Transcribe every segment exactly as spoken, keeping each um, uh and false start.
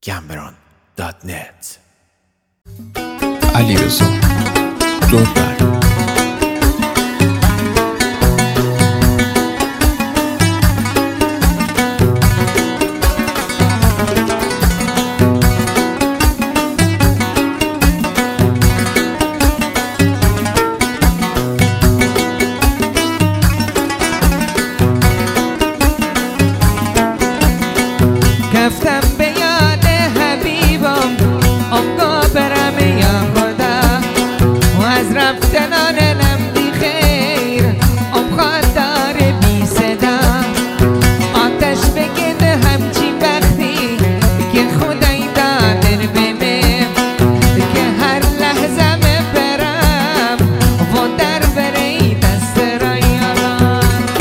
گمبران دات نت. علیرضا دوربر. رفتم به یاد حبیبم آنگاه برم یا خدا و از رفتنان نمدی خیر ام خاطر بی صدا آتش بگن همچین وقتی که خدای دادن به من که هر لحظه برم و در بری دست را یارم.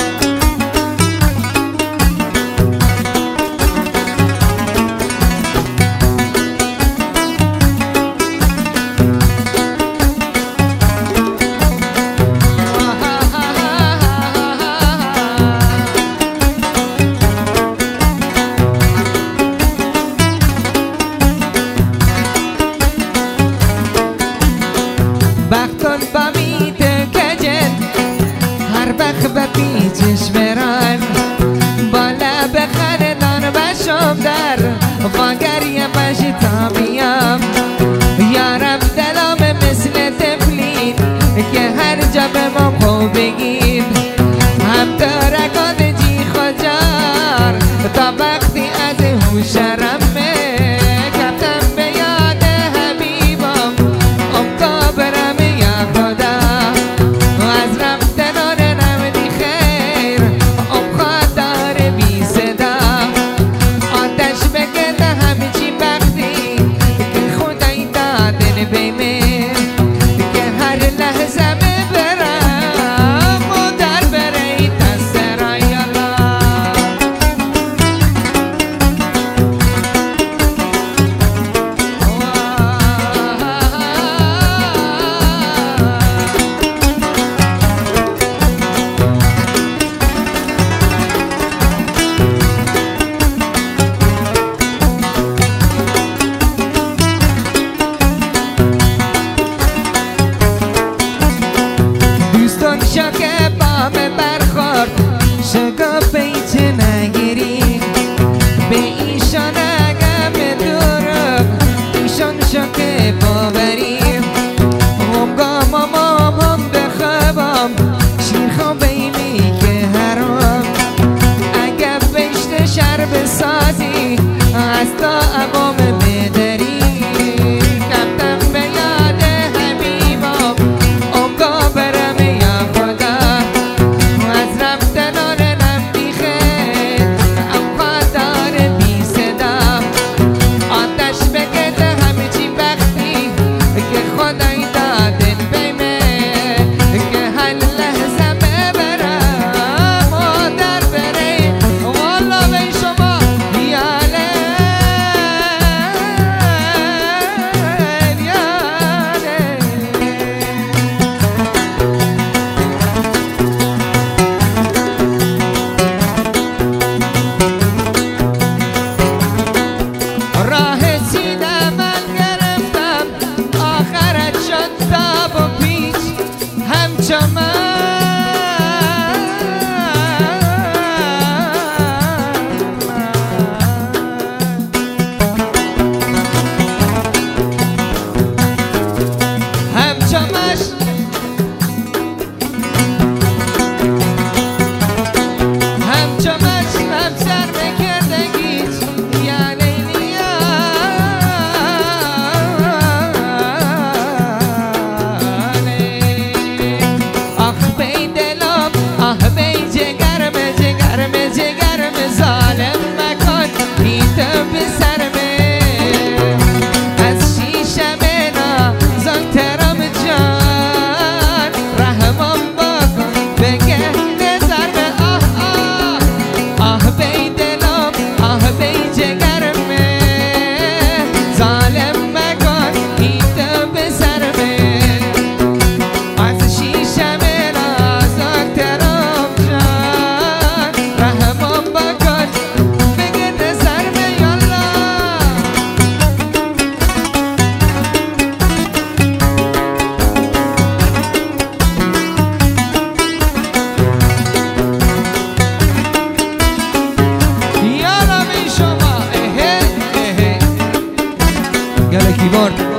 وقتان با میده کجن هر وقت به پیچش برن بالا به خاندان بشم در واگریه بشی تا بیام یارم دلام مثل تفلین که هر جا به ما خو بگیم هم ترکات جی خجار تا وقتی از هوشرم کفتم به یاد حبیبم ام کابرم یا خدا و از رفتنان نمدی خیر ام خاطر بی صدا آتش بگن همچی وقتی که خدای دادن به من که هر لحظه برم و در بری دست را یالا. دوستان شاکه بام برخورد شگا پیچه نگیری به ایشان اگم دورم ایشان شاکه باوریم هم گامم هم بخوابم شیر خوابیمی که حرام اگه بشت شرب سازی از تا عوام بدری کفتم به یاد حبیبم آنگاه برم یا خدا و از رفتنان نمدی خیر ام خاطر بی صدا آتش بگد همچی وقتی که خدای دادن به من که هر لحظه ببرم و در بری والا به شما یاله یاله. راه سیده من گرفتم آخرت شد تاب و پیچ همچو من همچو مش همچو مش هم سر بکردگیش یا لیلی یا بیمار